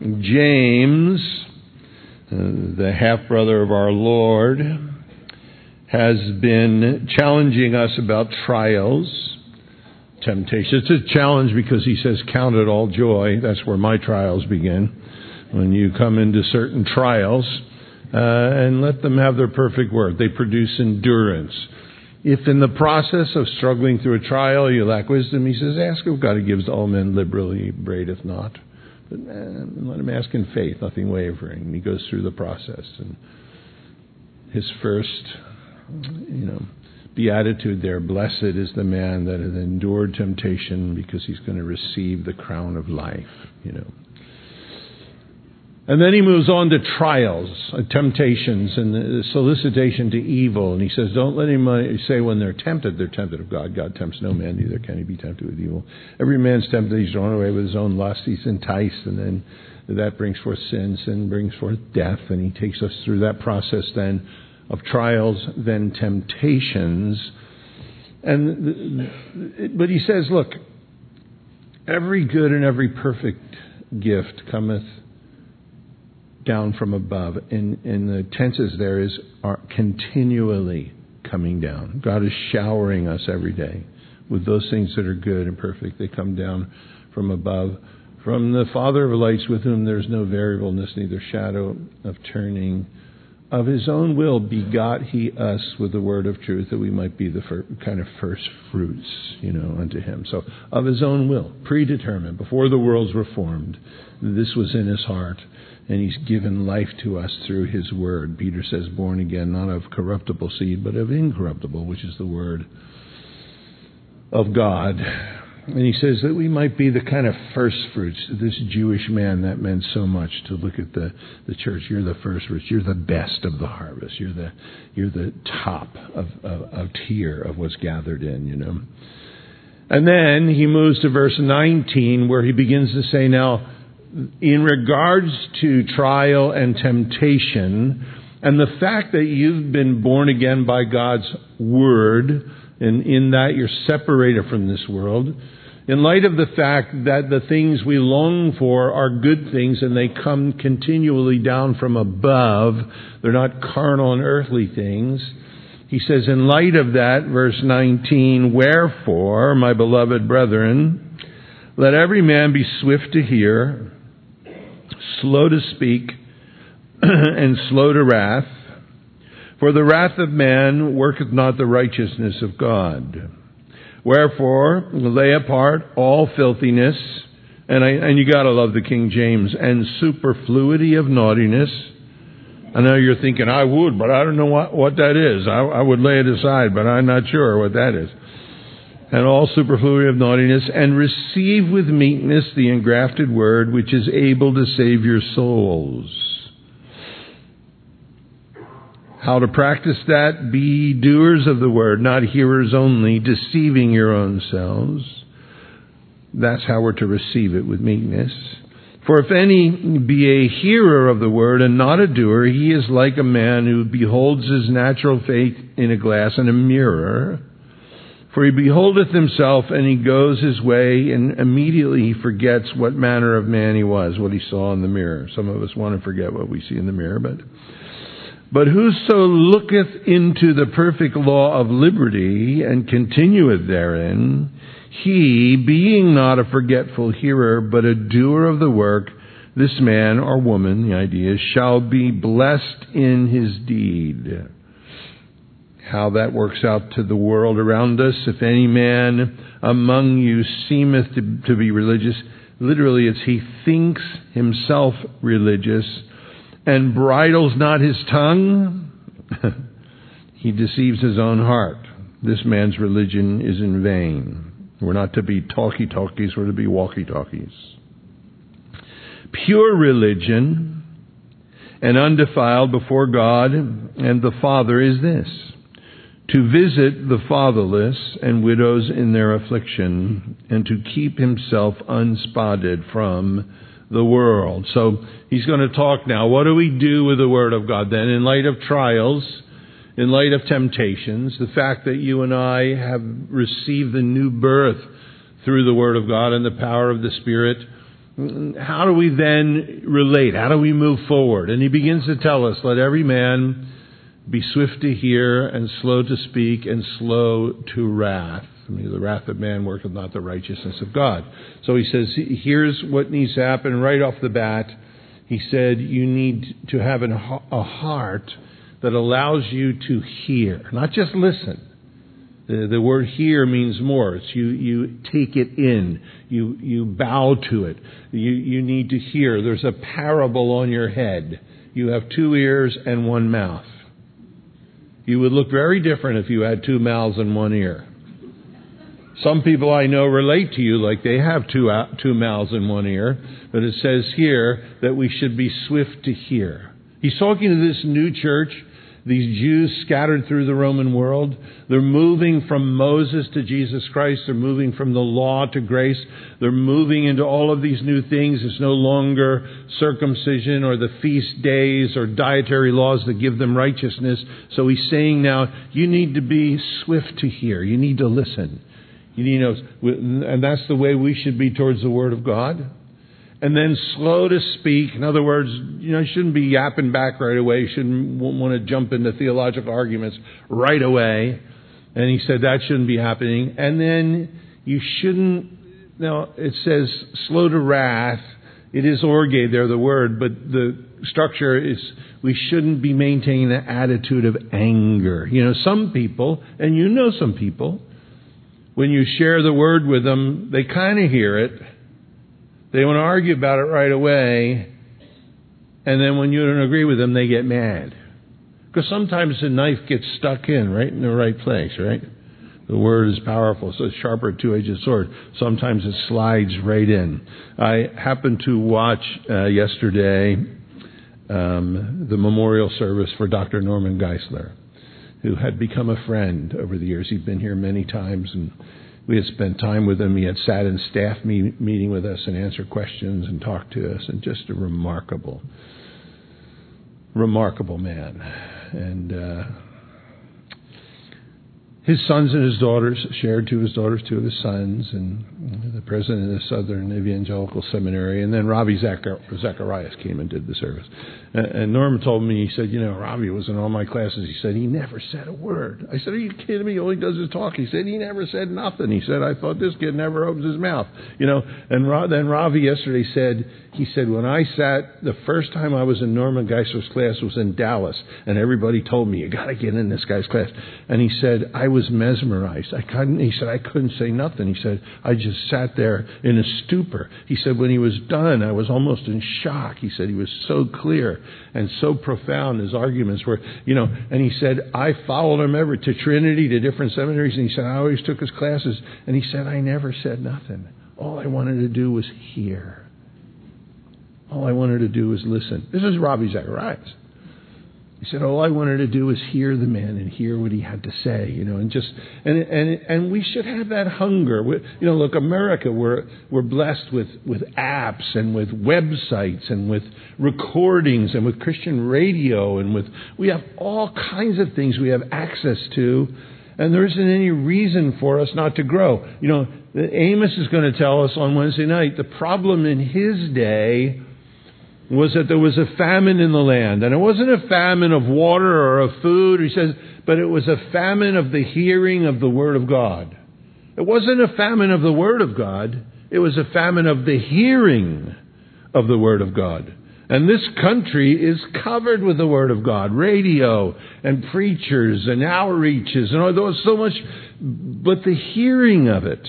James, the half-brother of our Lord, has been challenging us about trials, temptation. It's a challenge because he says, count it all joy. That's where my trials begin. When you come into certain trials, and let them have their perfect work. They produce endurance. If in the process of struggling through a trial you lack wisdom, he says, ask of God, who gives to all men liberally, upbraideth not. But let him ask in faith, nothing wavering. And he goes through the process. And his first, beatitude there, blessed is the man that hath endured temptation, because he's going to receive the crown of life, And then he moves on to trials, temptations, and the solicitation to evil. And he says, don't let anybody say when they're tempted of God. God tempts no man, neither can he be tempted with evil. Every man's tempted, he's drawn away with his own lust. He's enticed, and then that brings forth sin. Sin brings forth death. And he takes us through that process then of trials, then temptations. But he says, look, every good and every perfect gift cometh down from above. And the tenses there are continually coming down. God is showering us every day with those things that are good and perfect. They come down from above, from the Father of lights, with whom there is no variableness, neither shadow of turning. Of his own will begot he us with the word of truth, that we might be the kind of first fruits, unto him. So of his own will, predetermined, before the worlds were formed, this was in his heart. And he's given life to us through his word. Peter says, born again, not of corruptible seed, but of incorruptible, which is the word of God. And he says that we might be the kind of first fruits. This Jewish man, that meant so much to look at the church. You're the first fruits. You're the best of the harvest. You're the top of tier of what's gathered in, And then he moves to verse 19, where he begins to say, now, in regards to trial and temptation, and the fact that you've been born again by God's word, and in that you're separated from this world, in light of the fact that the things we long for are good things and they come continually down from above, they're not carnal and earthly things, he says, in light of that, verse 19, wherefore, my beloved brethren, let every man be swift to hear, slow to speak, and slow to wrath. For the wrath of man worketh not the righteousness of God. Wherefore, lay apart all filthiness, and you gotta love the King James, and superfluity of naughtiness. I know you're thinking, I would, but I don't know what that is. I would lay it aside, but I'm not sure what that is. And all superfluity of naughtiness, and receive with meekness the engrafted word, which is able to save your souls. How to practice that? Be doers of the word, not hearers only, deceiving your own selves. That's how we're to receive it, with meekness. For if any be a hearer of the word and not a doer, he is like a man who beholds his natural face in a glass and a mirror. For he beholdeth himself, and he goes his way, and immediately he forgets what manner of man he was, what he saw in the mirror. Some of us want to forget what we see in the mirror, but whoso looketh into the perfect law of liberty, and continueth therein, he, being not a forgetful hearer, but a doer of the work, this man or woman, the idea is, shall be blessed in his deed. How that works out to the world around us. If any man among you seemeth to be religious, literally it's he thinks himself religious and bridles not his tongue, he deceives his own heart. This man's religion is in vain. We're not to be talkie-talkies, we're to be walkie-talkies. Pure religion and undefiled before God and the Father is this: to visit the fatherless and widows in their affliction, and to keep himself unspotted from the world. So he's going to talk now. What do we do with the Word of God then? In light of trials, in light of temptations, the fact that you and I have received the new birth through the Word of God and the power of the Spirit, how do we then relate? How do we move forward? And he begins to tell us, let every man be swift to hear and slow to speak and slow to wrath. I mean, the wrath of man worketh not the righteousness of God. So he says, here's what needs to happen right off the bat. He said, you need to have a heart that allows you to hear, not just listen. The word hear means more. It's you take it in. You bow to it. You need to hear. There's a parable on your head. You have 2 ears and 1 mouth. You would look very different if you had 2 mouths and 1 ear. Some people I know relate to you like they have two mouths and 1 ear. But it says here that we should be swift to hear. He's talking to this new church. These Jews scattered through the Roman world. They're moving from Moses to Jesus Christ. They're moving from the law to grace. They're moving into all of these new things. It's no longer circumcision or the feast days or dietary laws that give them righteousness. So he's saying now, you need to be swift to hear. You need to listen. You need to, and that's the way we should be towards the Word of God. And then slow to speak. In other words, you shouldn't be yapping back right away. You shouldn't want to jump into theological arguments right away. And he said that shouldn't be happening. And then you shouldn't, now it says slow to wrath. It is orge there, the word, but the structure is we shouldn't be maintaining an attitude of anger. Some people, and some people, when you share the word with them, they kind of hear it. They want to argue about it right away, and then when you don't agree with them, they get mad. Because sometimes the knife gets stuck in the right place, right? The word is powerful, so it's sharper two-edged sword. Sometimes it slides right in. I happened to watch yesterday the memorial service for Dr. Norman Geisler, who had become a friend over the years. He'd been here many times, and we had spent time with him. He had sat in staff meeting with us and answered questions and talked to us. And just a remarkable man. And his sons and his daughters shared 2 of his daughters, 2 of his sons, and the president of the Southern Evangelical Seminary. And then Ravi Zacharias came and did the service. And Norm told me, he said, Ravi was in all my classes. He said, he never said a word. I said, are you kidding me? All he does is talk. He said, he never said nothing. He said, I thought this kid never opens his mouth. And then Ravi yesterday said, when I sat, the first time I was in Norman Geisler's class was in Dallas. And everybody told me, you got to get in this guy's class. And he said, I was mesmerized. He said, I couldn't say nothing. He said, I just sat there in a stupor. He said, when he was done, I was almost in shock. He said, he was so clear and so profound. His arguments were, and he said, I followed him ever to Trinity, to different seminaries. And he said, I always took his classes. And he said, I never said nothing. All I wanted to do was hear. All I wanted to do was listen. This is Ravi Zacharias. He said, all I wanted to do was hear the man and hear what he had to say, and we should have that hunger. Look, America, we're blessed with apps and with websites and with recordings and with Christian radio and we have all kinds of things we have access to, and there isn't any reason for us not to grow. Amos is going to tell us on Wednesday night, the problem in his day was that there was a famine in the land. And it wasn't a famine of water or of food, he says, but it was a famine of the hearing of the Word of God. It wasn't a famine of the Word of God. It was a famine of the hearing of the Word of God. And this country is covered with the Word of God. Radio and preachers and outreaches and all those so much. But the hearing of it,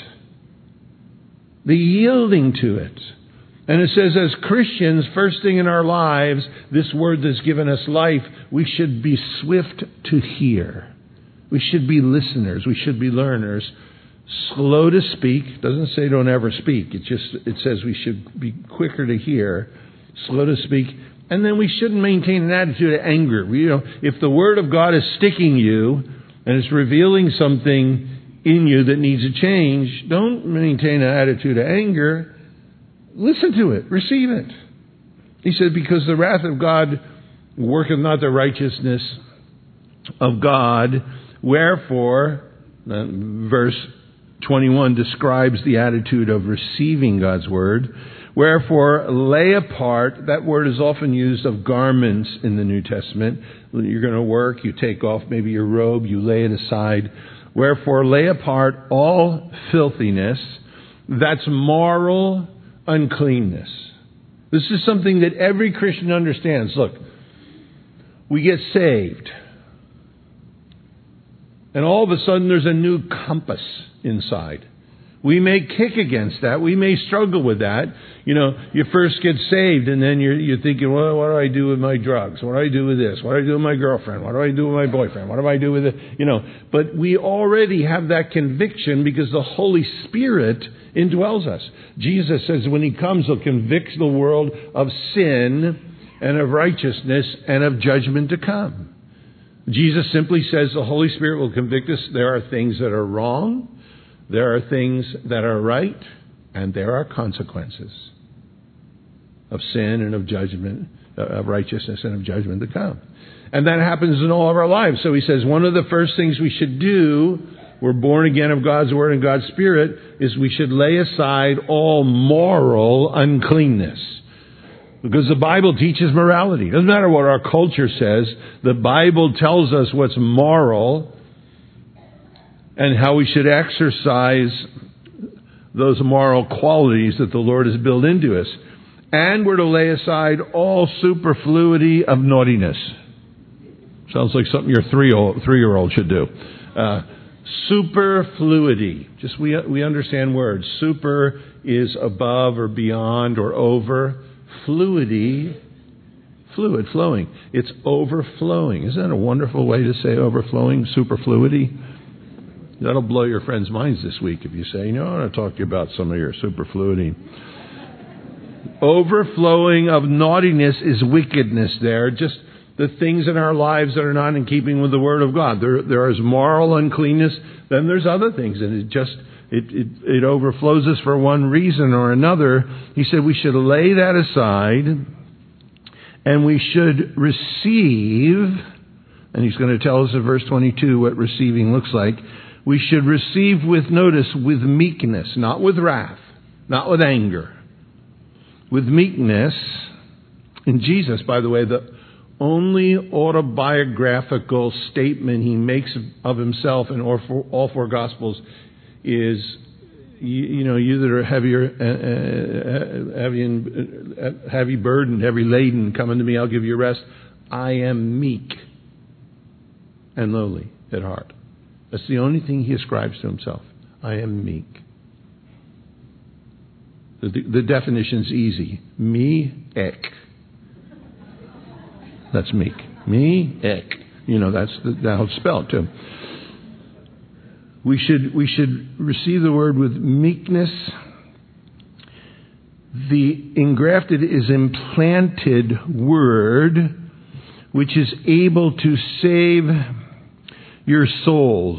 the yielding to it. And it says, as Christians, first thing in our lives, this word that's given us life, we should be swift to hear. We should be listeners. We should be learners. Slow to speak. Doesn't say don't ever speak. It says we should be quicker to hear, slow to speak. And then we shouldn't maintain an attitude of anger. If the Word of God is sticking you and it's revealing something in you that needs a change, don't maintain an attitude of anger. Listen to it. Receive it. He said, because the wrath of God worketh not the righteousness of God. Wherefore, verse 21 describes the attitude of receiving God's word. Wherefore, lay apart, that word is often used of garments in the New Testament. You're going to work, you take off maybe your robe, you lay it aside. Wherefore, lay apart all filthiness, that's moral uncleanness. This is something that every Christian understands. Look, we get saved. And all of a sudden there's a new compass inside. We may kick against that. We may struggle with that. You know, you first get saved and then you're thinking, well, what do I do with my drugs? What do I do with this? What do I do with my girlfriend? What do I do with my boyfriend? What do I do with it? You know, but we already have that conviction because the Holy Spirit indwells us. Jesus says when He comes, He'll convict the world of sin and of righteousness and of judgment to come. Jesus simply says the Holy Spirit will convict us. There are things that are wrong. There are things that are right, and there are consequences of sin and of judgment, of righteousness and of judgment to come. And that happens in all of our lives. So He says one of the first things we should do, we're born again of God's Word and God's Spirit, is we should lay aside all moral uncleanness. Because the Bible teaches morality. It doesn't matter what our culture says. The Bible tells us what's moral and how we should exercise those moral qualities that the Lord has built into us. And we're to lay aside all superfluity of naughtiness. Sounds like something your three-year-old should do. Superfluity. Just we understand words. Super is above or beyond or over. Fluidity, fluid, flowing. It's overflowing. Isn't that a wonderful way to say overflowing? Superfluity. That'll blow your friends' minds this week if you say, I want to talk to you about some of your superfluity. Overflowing of naughtiness is wickedness there. Just the things in our lives that are not in keeping with the Word of God. There is moral uncleanness. Then there's other things. And it overflows us for one reason or another. He said we should lay that aside and we should receive, and He's going to tell us in verse 22 what receiving looks like. We should receive with meekness, not with wrath, not with anger. With meekness. In Jesus, by the way, the only autobiographical statement He makes of Himself in all four Gospels is, you that are heavy burdened, heavy laden, come unto me, I'll give you rest. I am meek and lowly at heart. That's the only thing He ascribes to Himself. I am meek. The definition's easy. Me-ek. That's meek. Me-ek. That's how it's spelled too. We should receive the word with meekness. The engrafted is implanted word, which is able to save your souls.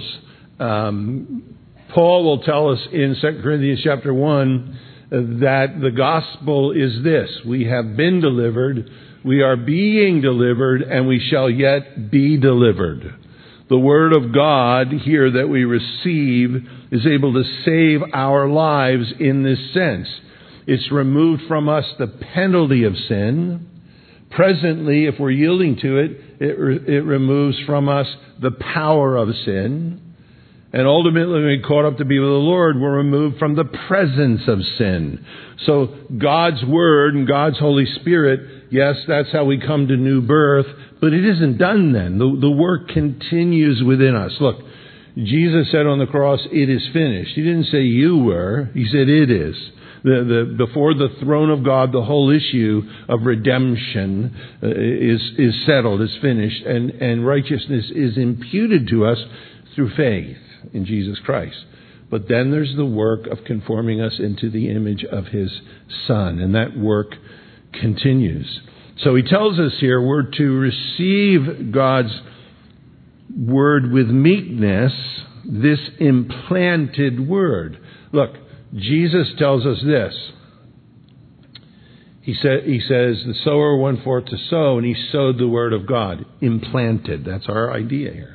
Paul will tell us in 2 Corinthians chapter 1 that the gospel is this: we have been delivered, we are being delivered, and we shall yet be delivered. The Word of God here that we receive is able to save our lives in this sense. It's removed from us the penalty of sin. Presently, if we're yielding to it, it removes from us the power of sin. And ultimately, when we're caught up to be with the Lord, we're removed from the presence of sin. So God's Word and God's Holy Spirit, yes, that's how we come to new birth, but it isn't done then. The work continues within us. Look, Jesus said on the cross, it is finished. He didn't say you were. He said it is. Before the throne of God, the whole issue of redemption is settled, is finished, and righteousness is imputed to us through faith in Jesus Christ. But then there's the work of conforming us into the image of His Son, and that work continues. So He tells us here we're to receive God's Word with meekness, this implanted Word. Look, Jesus tells us this. He says, the sower went forth to sow, and he sowed the Word of God. Implanted. That's our idea here.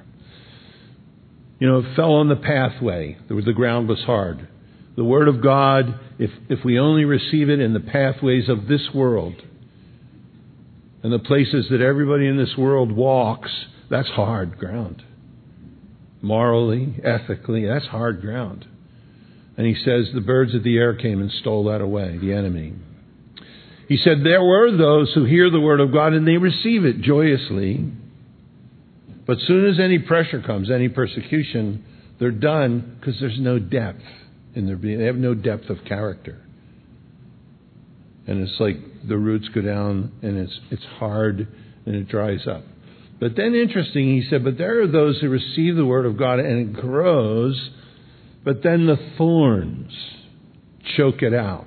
It fell on the pathway. The ground was hard. The Word of God if we only receive it in the pathways of this world and the places that everybody in this world walks, that's hard ground. Morally, ethically, that's hard ground. And he says the birds of the air came and stole that away, the enemy. He said there were those who hear the word of God and they receive it joyously. But as soon as any pressure comes, any persecution, they're done because there's no depth in their being. They have no depth of character. And it's like the roots go down and it's hard and it dries up. But then interesting, he said, but there are those who receive the word of God and it grows, but then the thorns choke it out.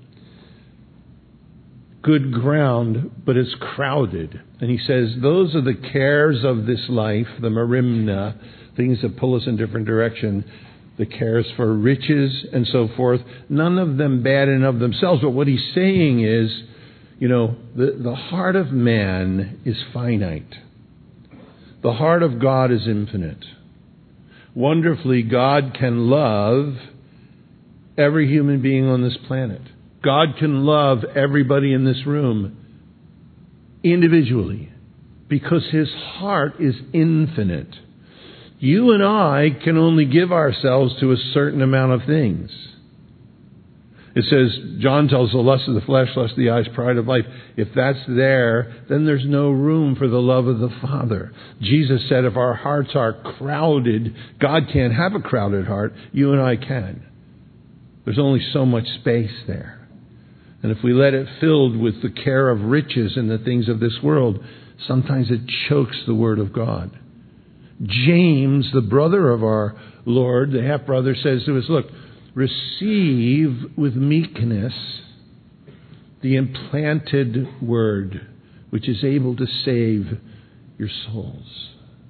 Good ground, but it's crowded. And he says, those are the cares of this life, the merimna, things that pull us in different direction, the cares for riches and so forth. None of them bad in of themselves. But what he's saying is, the heart of man is finite. The heart of God is infinite. Wonderfully, God can love every human being on this planet. God can love everybody in this room individually because His heart is infinite. You and I can only give ourselves to a certain amount of things. It says, John tells the lust of the flesh, lust of the eyes, pride of life. If that's there, then there's no room for the love of the Father. Jesus said if our hearts are crowded, God can't have a crowded heart. You and I can. There's only so much space there. And if we let it filled with the care of riches and the things of this world, sometimes it chokes the Word of God. James, the brother of our Lord, the half-brother, says to us, look, receive with meekness the implanted Word, which is able to save your souls.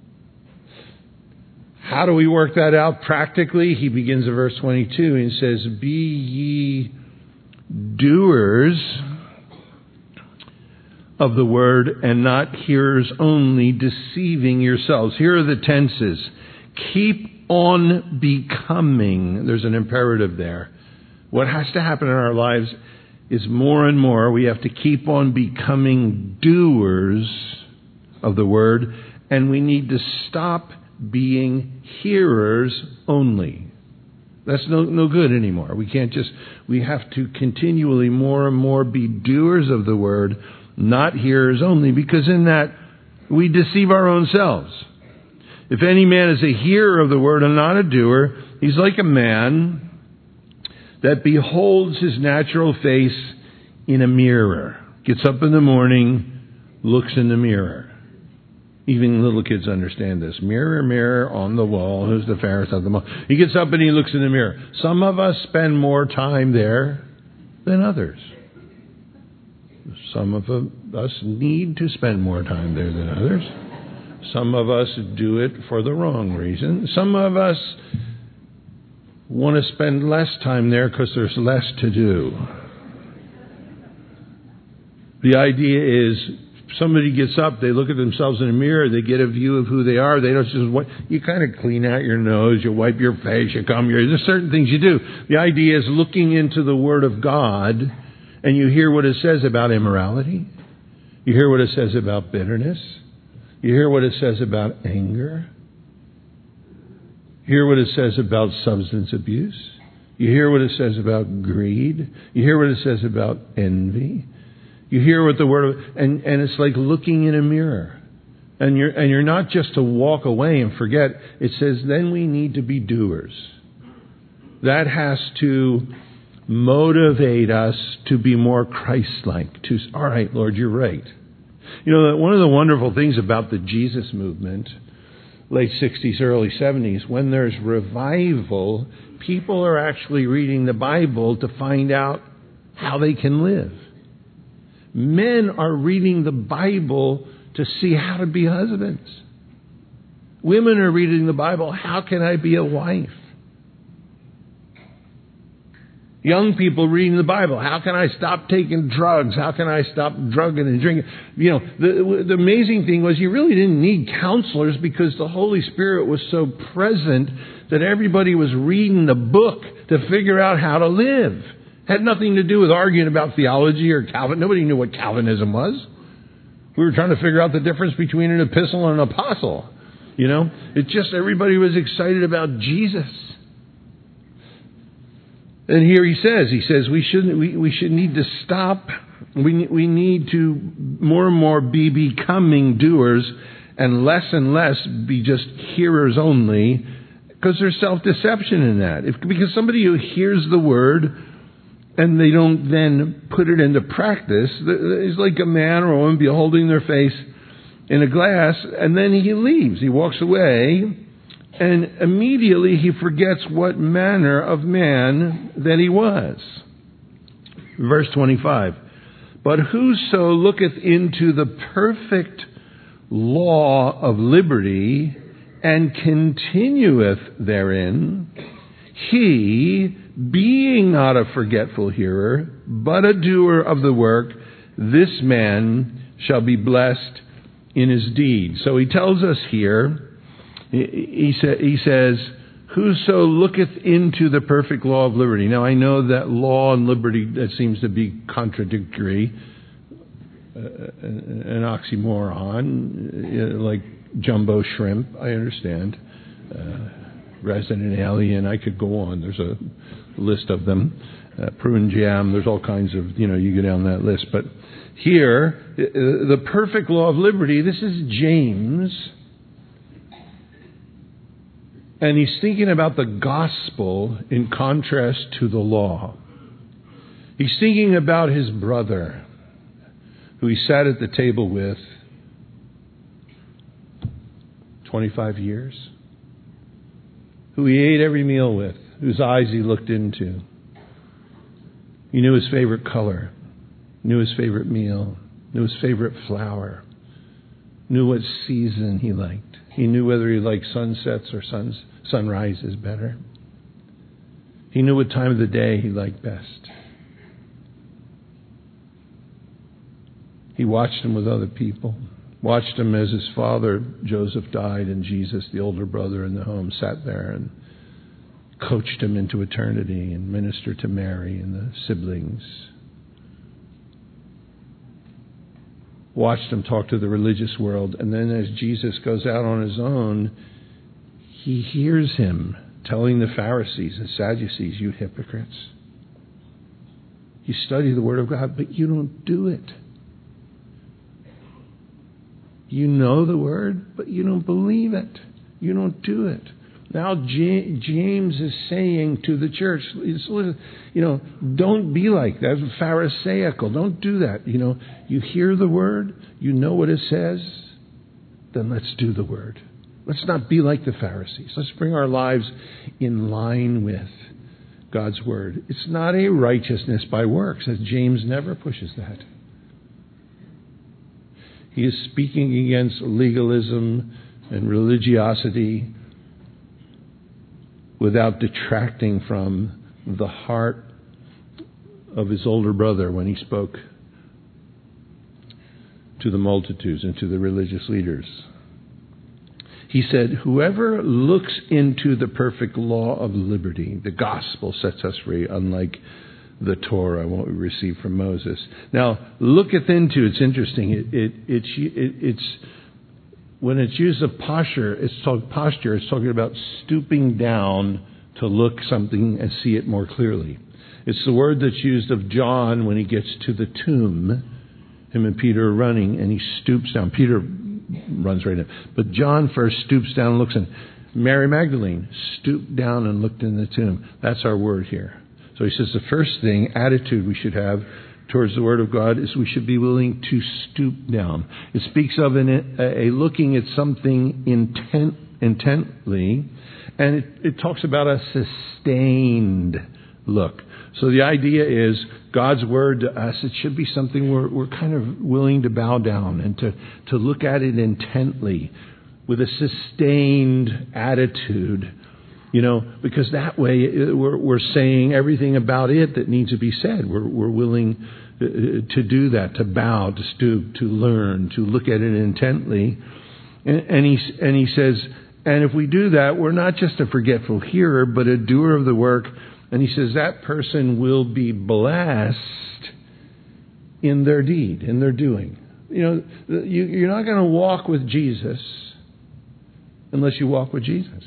How do we work that out practically? He begins in verse 22 and says, be ye doers of the word and not hearers only, deceiving yourselves. Here are the tenses. Keep on becoming. There's an imperative there. What has to happen in our lives is more and more we have to keep on becoming doers of the word, and we need to stop being hearers only. That's no good anymore. We have to continually more and more be doers of the word, not hearers only, because in that we deceive our own selves. If any man is a hearer of the word and not a doer, he's like a man that beholds his natural face in a mirror. Gets up in the morning, looks in the mirror. Even little kids understand this. Mirror, mirror on the wall, who's the fairest of them all? He gets up and he looks in the mirror. Some of us spend more time there than others. Some of us need to spend more time there than others. Some of us do it for the wrong reason. Some of us want to spend less time there because there's less to do. The idea is, somebody gets up, they look at themselves in a mirror, they get a view of who they are. They don't just, you kind of clean out your nose, you wipe your face, you comb your, there's certain things you do. The idea is looking into the Word of God, and you hear what it says about immorality. You hear what it says about bitterness. You hear what it says about anger. You hear what it says about substance abuse. You hear what it says about greed. You hear what it says about envy. You hear what the word of, and it's like looking in a mirror. And you're not just to walk away and forget. It says then we need to be doers. That has to motivate us to be more Christ-like. All right, Lord, you're right. One of the wonderful things about the Jesus movement, late 60s, early 70s, when there's revival, people are actually reading the Bible to find out how they can live. Men are reading the Bible to see how to be husbands. Women are reading the Bible, how can I be a wife? Young people reading the Bible, how can I stop taking drugs? How can I stop drugging and drinking? The amazing thing was you really didn't need counselors because the Holy Spirit was so present that everybody was reading the book to figure out how to live. Had nothing to do with arguing about theology or Calvin. Nobody knew what Calvinism was. We were trying to figure out the difference between an epistle and an apostle. It just, everybody was excited about Jesus. And here he says we should need to stop. We need to more and more be becoming doers and less be just hearers only, because there's self-deception in that. Because somebody who hears the word and they don't then put it into practice is like a man or a woman beholding their face in a glass, and then he leaves. He walks away, and immediately he forgets what manner of man that he was. Verse 25. But whoso looketh into the perfect law of liberty and continueth therein, he, being not a forgetful hearer, but a doer of the work, this man shall be blessed in his deed. So he tells us here, he says, whoso looketh into the perfect law of liberty. Now I know that law and liberty, that seems to be contradictory, an oxymoron, like jumbo shrimp, I understand. Resident alien, I could go on. There's a list of them. Prune jam, there's all kinds of, you go down that list. But here, the perfect law of liberty, this is James. And he's thinking about the gospel in contrast to the law. He's thinking about his brother, who he sat at the table with 25 years, who he ate every meal with, whose eyes he looked into. He knew his favorite color, knew his favorite meal, knew his favorite flower, knew what season he liked. He knew whether he liked sunsets or sunrises better. He knew what time of the day he liked best. He watched him with other people, watched him as his father, Joseph, died, and Jesus, the older brother in the home, sat there and coached him into eternity and ministered to Mary and the siblings. Watched him talk to the religious world. And then as Jesus goes out on his own, he hears him telling the Pharisees and Sadducees, you hypocrites. You study the Word of God, but you don't do it. You know the Word, but you don't believe it. You don't do it. Now James is saying to the church, don't be like that. Pharisaical. Don't do that. You hear the Word, you know what it says, then let's do the Word. Let's not be like the Pharisees. Let's bring our lives in line with God's Word. It's not a righteousness by works, as James never pushes that. He is speaking against legalism and religiosity without detracting from the heart of his older brother when he spoke to the multitudes and to the religious leaders. He said, whoever looks into the perfect law of liberty, the gospel sets us free, unlike the Torah, what we received from Moses. Now, looketh into, it's interesting, it's when it's used of posture, it's talking about stooping down to look something and see it more clearly. It's the word that's used of John when he gets to the tomb. Him and Peter are running, and he stoops down. Peter runs right in. But John first stoops down and looks in. Mary Magdalene stooped down and looked in the tomb. That's our word here. So he says the first thing, attitude we should have towards the Word of God, is we should be willing to stoop down. It speaks of a looking at something intently, and it talks about a sustained look. So the idea is God's Word to us, it should be something we're kind of willing to bow down and to look at it intently with a sustained attitude, because that way we're saying everything about it that needs to be said. We're willing to do that, to bow, to stoop, to learn, to look at it intently. And he says, and if we do that, we're not just a forgetful hearer, but a doer of the work. And he says that person will be blessed in their deed, in their doing. You're not going to walk with Jesus unless you walk with Jesus.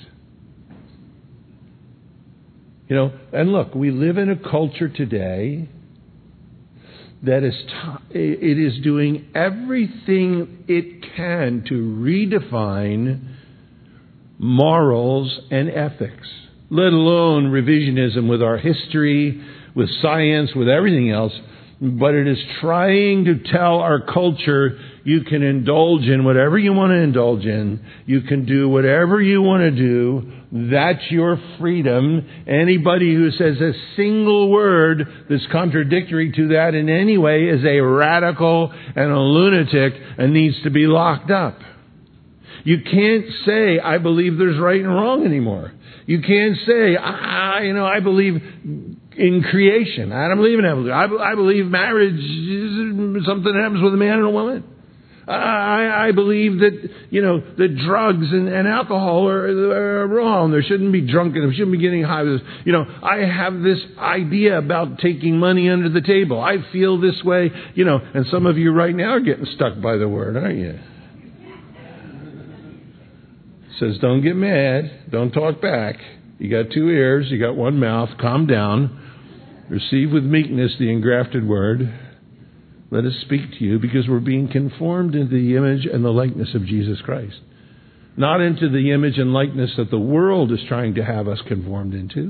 And look, we live in a culture today that it is doing everything it can to redefine morals and ethics, let alone revisionism with our history, with science, with everything else. But it is trying to tell our culture, you can indulge in whatever you want to indulge in. You can do whatever you want to do. That's your freedom. Anybody who says a single word that's contradictory to that in any way is a radical and a lunatic and needs to be locked up. You can't say, I believe there's right and wrong anymore. You can't say, I believe in creation. I don't believe in evolution. I believe marriage is something that happens with a man and a woman. I believe that, that drugs and alcohol are wrong. There shouldn't be drunkenness. We shouldn't be getting high with this. I have this idea about taking money under the table. I feel this way, and some of you right now are getting stuck by the word, aren't you? It says, don't get mad. Don't talk back. You got 2 ears. You got 1 mouth. Calm down. Receive with meekness the engrafted word. Let us speak to you because we're being conformed into the image and the likeness of Jesus Christ. Not into the image and likeness that the world is trying to have us conformed into.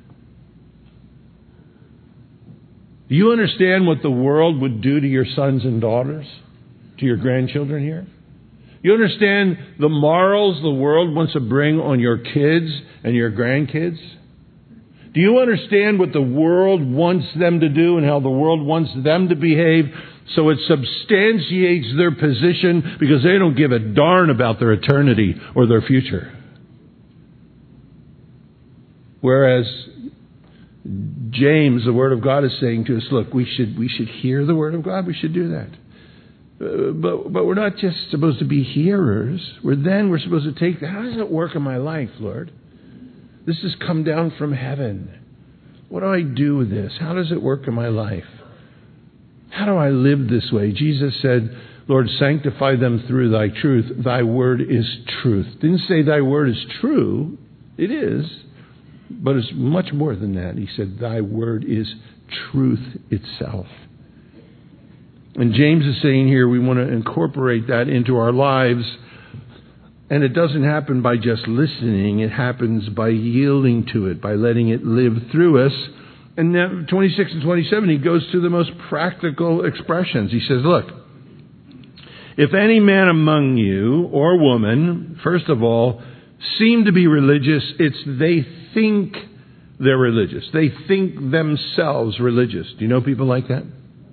Do you understand what the world would do to your sons and daughters? To your grandchildren here? You understand the morals the world wants to bring on your kids and your grandkids? Do you understand what the world wants them to do and how the world wants them to behave so it substantiates their position because they don't give a darn about their eternity or their future? Whereas James, the Word of God, is saying to us, look, we should hear the Word of God. We should do that. But we're not just supposed to be hearers. We're supposed to take, how does it work in my life, Lord? This has come down from heaven. What do I do with this? How does it work in my life? How do I live this way? Jesus said, Lord, sanctify them through thy truth. Thy word is truth. Didn't say thy word is true. It is. But it's much more than that. He said, thy word is truth itself. And James is saying here we want to incorporate that into our lives. And it doesn't happen by just listening. It happens by yielding to it, by letting it live through us. And now 26 and 27, he goes to the most practical expressions. He says, look, if any man among you or woman, first of all, seem to be religious, they think they're religious. They think themselves religious. Do you know people like that?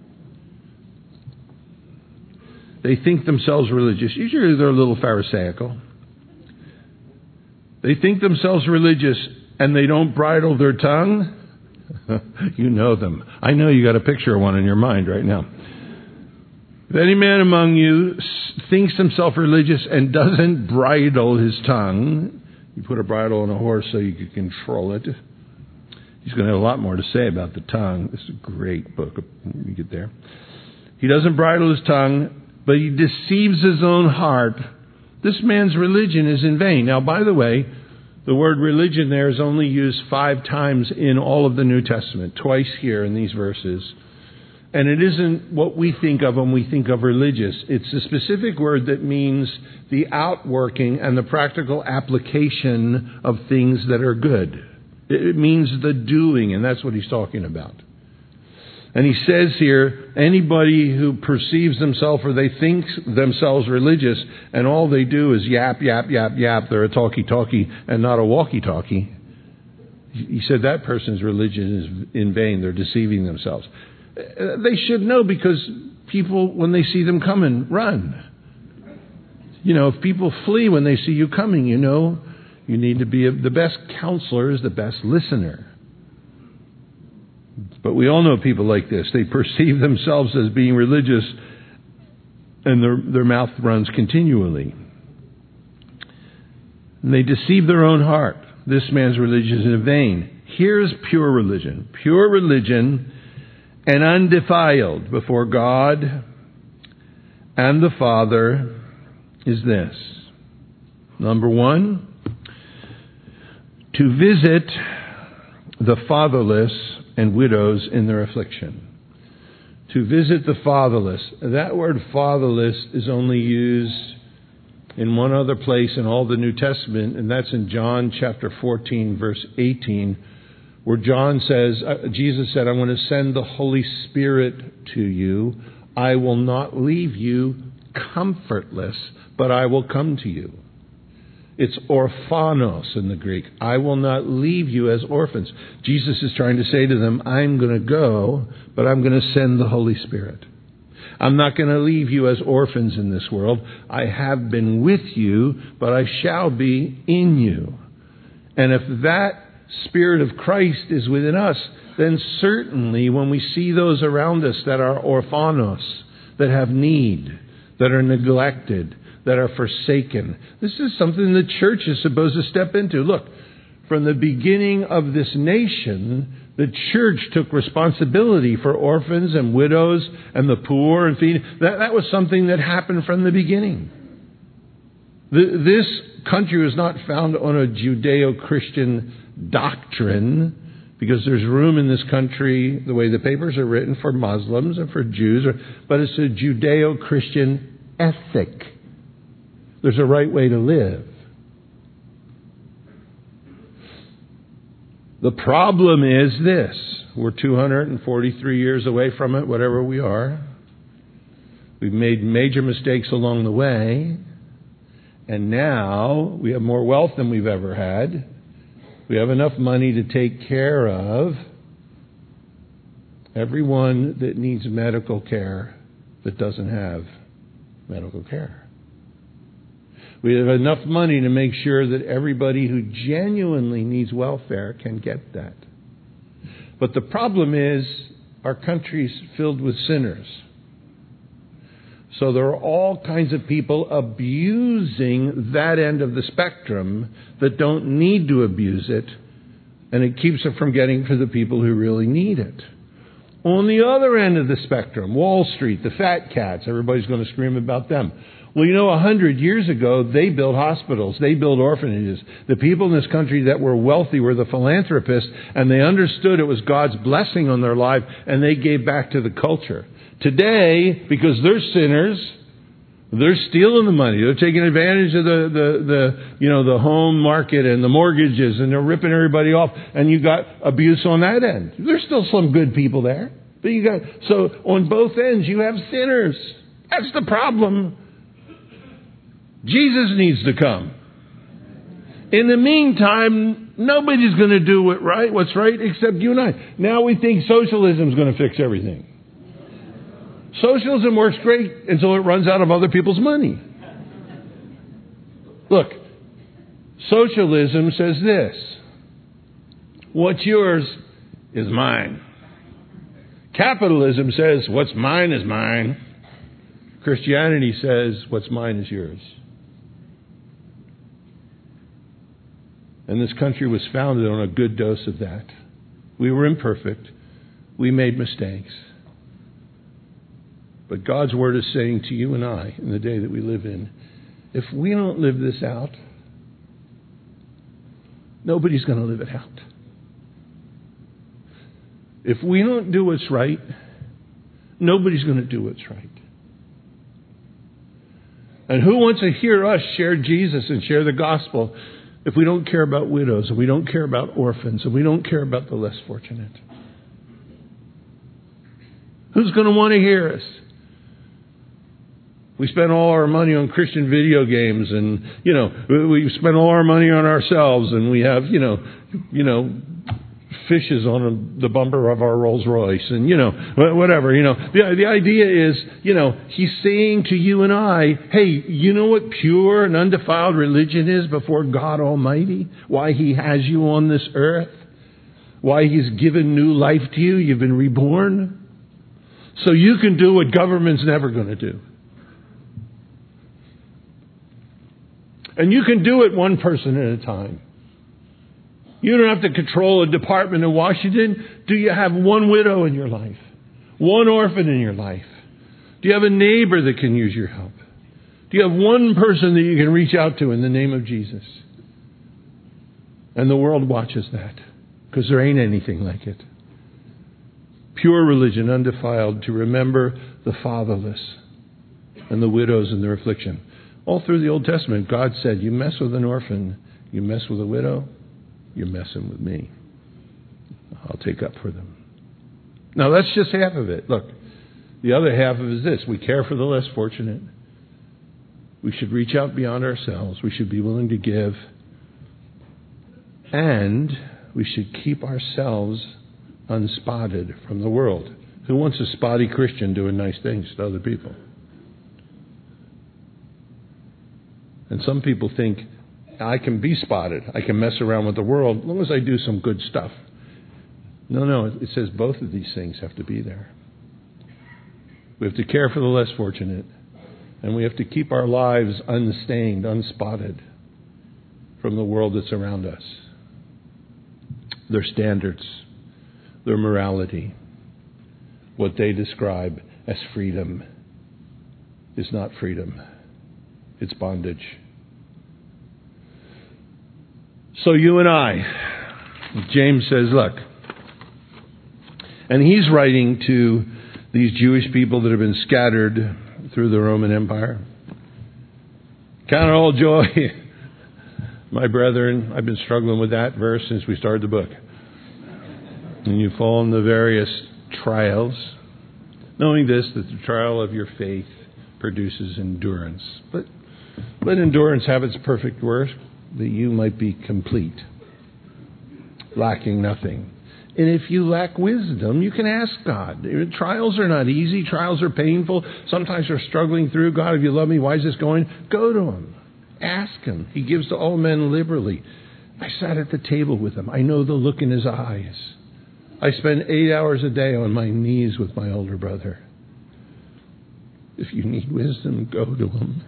They think themselves religious. Usually they're a little pharisaical. They think themselves religious and they don't bridle their tongue. You know them. I know you got a picture of one in your mind right now. If any man among you thinks himself religious and doesn't bridle his tongue, you put a bridle on a horse so you can control it. He's going to have a lot more to say about the tongue. This is a great book. You get there. He doesn't bridle his tongue, but he deceives his own heart. This man's religion is in vain. Now, by the way, the word religion there is only used 5 times in all of the New Testament, twice here in these verses. And it isn't what we think of when we think of religious. It's a specific word that means the outworking and the practical application of things that are good. It means the doing, and that's what he's talking about. And he says here, anybody who perceives themselves or they think themselves religious and all they do is yap, yap, yap, yap, they're a talkie-talkie and not a walkie-talkie. He said that person's religion is in vain. They're deceiving themselves. They should know because people, when they see them coming, run. You know, if people flee when they see you coming, you know, you need to be the best counselor is the best listener. But we all know people like this. They perceive themselves as being religious and their mouth runs continually. And they deceive their own heart. This man's religion is in vain. Here's pure religion. Pure religion and undefiled before God and the Father is this. Number one, to visit the fatherless and widows in their affliction. To visit the fatherless. That word fatherless is only used in one other place in all the New Testament, and that's in John chapter 14, verse 18, where Jesus said, I'm going to send the Holy Spirit to you. I will not leave you comfortless, but I will come to you. It's orphanos in the Greek. I will not leave you as orphans. Jesus is trying to say to them, I'm going to go, but I'm going to send the Holy Spirit. I'm not going to leave you as orphans in this world. I have been with you, but I shall be in you. And if that Spirit of Christ is within us, then certainly when we see those around us that are orphanos, that have need, that are neglected, that are forsaken, this is something the church is supposed to step into. Look, from the beginning of this nation, the church took responsibility for orphans and widows and the poor and feeding. That was something that happened from the beginning. This country was not found on a Judeo-Christian doctrine, because there's room in this country, the way the papers are written, for Muslims and for Jews, but it's a Judeo-Christian ethic. There's a right way to live. The problem is this. We're 243 years away from it, whatever we are. We've made major mistakes along the way. And now we have more wealth than we've ever had. We have enough money to take care of everyone that needs medical care that doesn't have medical care. We have enough money to make sure that everybody who genuinely needs welfare can get that. But the problem is our country's filled with sinners. So there are all kinds of people abusing that end of the spectrum that don't need to abuse it, and it keeps it from getting to the people who really need it. On the other end of the spectrum, Wall Street, the fat cats, everybody's going to scream about them. Well, 100 years ago, they built hospitals. They built orphanages. The people in this country that were wealthy were the philanthropists, and they understood it was God's blessing on their life, and they gave back to the culture. Today, because they're sinners, they're stealing the money. They're taking advantage of the home market and the mortgages, and they're ripping everybody off, and you got abuse on that end. There's still some good people there, but so on both ends you have sinners. That's the problem. Jesus needs to come. In the meantime, nobody's going to do what's right except you and I. Now we think socialism is going to fix everything. Socialism works great until it runs out of other people's money. Look, socialism says this: what's yours is mine. Capitalism says what's mine is mine. Christianity says what's mine is yours. And this country was founded on a good dose of that. We were imperfect. We made mistakes. But God's Word is saying to you and I, in the day that we live in, if we don't live this out, nobody's going to live it out. If we don't do what's right, nobody's going to do what's right. And who wants to hear us share Jesus and share the gospel if we don't care about widows, and we don't care about orphans, and we don't care about the less fortunate? Who's going to want to hear us? We spend all our money on Christian video games, and, we spend all our money on ourselves, and we have, fishes on the bumper of our Rolls Royce, and, whatever, The idea is, he's saying to you and I, hey, you know what pure and undefiled religion is before God Almighty? Why he has you on this earth? Why he's given new life to you? You've been reborn. So you can do what government's never going to do. And you can do it one person at a time. You don't have to control a department in Washington. Do you have one widow in your life? One orphan in your life? Do you have a neighbor that can use your help? Do you have one person that you can reach out to in the name of Jesus? And the world watches that, because there ain't anything like it. Pure religion, undefiled, to remember the fatherless and the widows in their affliction. All through the Old Testament, God said, you mess with an orphan, you mess with a widow, you're messing with me. I'll take up for them. Now, that's just half of it. Look, the other half of it is this. We care for the less fortunate. We should reach out beyond ourselves. We should be willing to give. And we should keep ourselves unspotted from the world. Who wants a spotty Christian doing nice things to other people? And some people think, I can be spotted. I can mess around with the world as long as I do some good stuff. No. It says both of these things have to be there. We have to care for the less fortunate. And we have to keep our lives unstained, unspotted from the world that's around us. Their standards, their morality, what they describe as freedom is not freedom. It's bondage. So you and I, James says, look, and he's writing to these Jewish people that have been scattered through the Roman Empire. Count it all joy, my brethren. I've been struggling with that verse since we started the book. And you fall in the various trials, knowing this, that the trial of your faith produces endurance. But let endurance have its perfect work, that you might be complete, lacking nothing. And if you lack wisdom, you can ask God. Trials are not easy. Trials are painful. Sometimes you're struggling through. God, if you love me, why is this going? Go to Him. Ask Him. He gives to all men liberally. I sat at the table with Him. I know the look in His eyes. I spend 8 hours a day on my knees with my older brother. If you need wisdom, go to Him.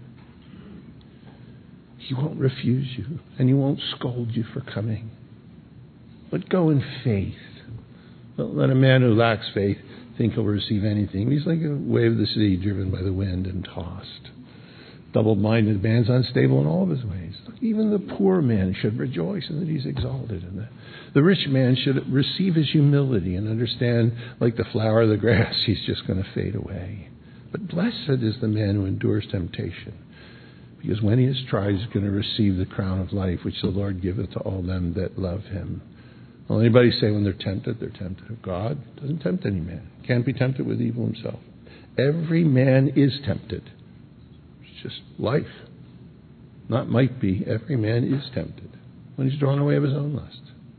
He won't refuse you, and He won't scold you for coming. But go in faith. Don't let a man who lacks faith think he'll receive anything. He's like a wave of the sea driven by the wind and tossed. Double-minded man's unstable in all of his ways. Even the poor man should rejoice in that he's exalted. And the rich man should receive his humility and understand, like the flower of the grass, he's just going to fade away. But blessed is the man who endures temptation, because when he is tried, he's going to receive the crown of life, which the Lord giveth to all them that love Him. Will anybody say when they're tempted of God? Doesn't tempt any man. Can't be tempted with evil himself. Every man is tempted. It's just life. Not might be. Every man is tempted when he's drawn away of his own lust.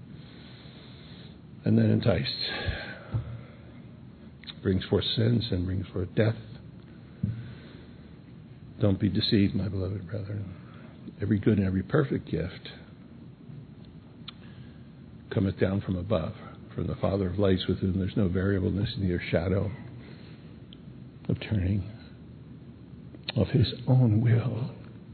And then enticed. Brings forth sin, sin brings forth death. Don't be deceived, my beloved brethren. Every good and every perfect gift cometh down from above, from the Father of lights, with whom there's no variableness, neither shadow of turning. Of His own will,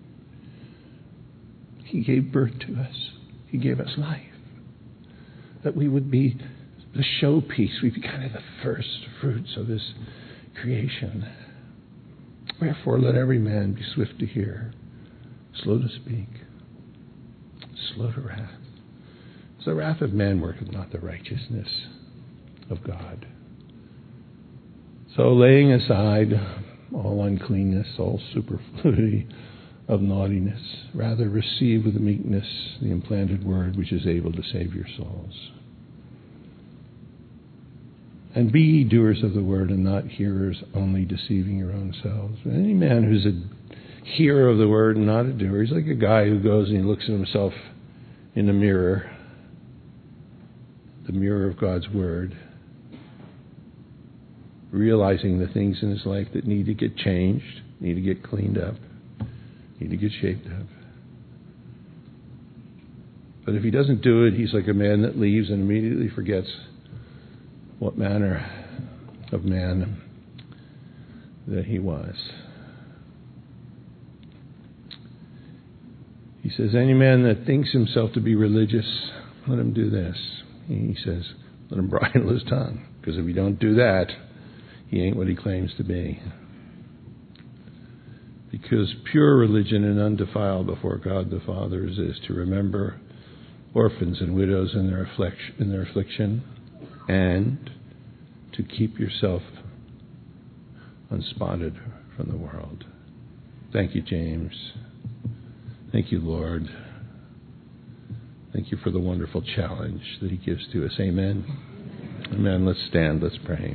He gave birth to us. He gave us life. That we would be the showpiece. We'd be kind of the first fruits of His creation. Wherefore, let every man be swift to hear, slow to speak, slow to wrath. So the wrath of man worketh not the righteousness of God. So laying aside all uncleanness, all superfluity of naughtiness, rather receive with meekness the implanted word which is able to save your souls. And be ye doers of the word and not hearers only, deceiving your own selves. Any man who's a hearer of the word and not a doer, he's like a guy who goes and he looks at himself in the mirror of God's word, realizing the things in his life that need to get changed, need to get cleaned up, need to get shaped up. But if he doesn't do it, he's like a man that leaves and immediately forgets what manner of man that he was. He says, any man that thinks himself to be religious let him do this. He says, let him bridle his tongue. Because if you don't do that, he ain't what he claims to be. Because pure religion and undefiled before God the Father is to remember orphans and widows in their affliction, and to keep yourself unspotted from the world. Thank you, James. Thank you, Lord. Thank you for the wonderful challenge that he gives to us. Amen. Amen. Let's stand. Let's pray.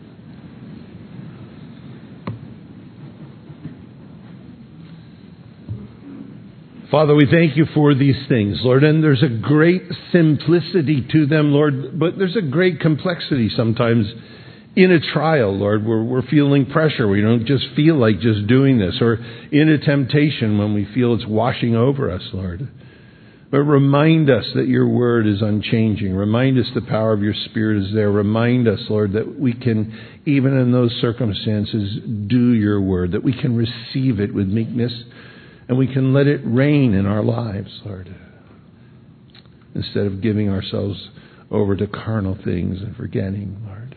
Father, we thank you for these things, Lord, and there's a great simplicity to them, Lord, but there's a great complexity sometimes in a trial, Lord, where we're feeling pressure. We don't just feel like just doing this, or in a temptation when we feel it's washing over us, Lord. But remind us that your word is unchanging. Remind us the power of your Spirit is there. Remind us, Lord, that we can, even in those circumstances, do your word, that we can receive it with meekness, and we can let it reign in our lives, Lord, instead of giving ourselves over to carnal things and forgetting, Lord.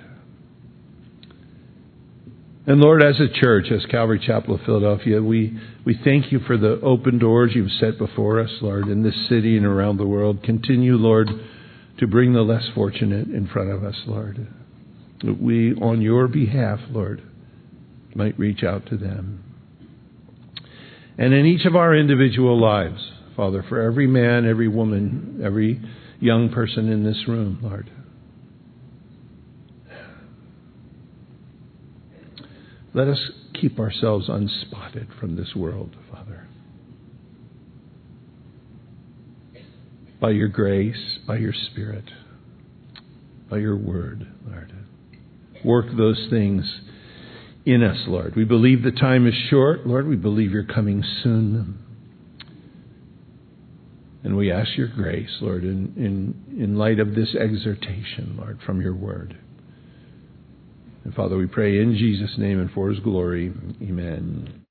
And Lord, as a church, as Calvary Chapel of Philadelphia, we thank you for the open doors you've set before us, Lord, in this city and around the world. Continue, Lord, to bring the less fortunate in front of us, Lord. That we, on your behalf, Lord, might reach out to them. And in each of our individual lives, Father, for every man, every woman, every young person in this room, Lord, let us keep ourselves unspotted from this world, Father. By your grace, by your Spirit, by your word, Lord. Work those things in us, Lord. We believe the time is short, Lord. We believe you're coming soon. And we ask your grace, Lord, in light of this exhortation, Lord, from your word. And Father, we pray in Jesus' name and for his glory. Amen.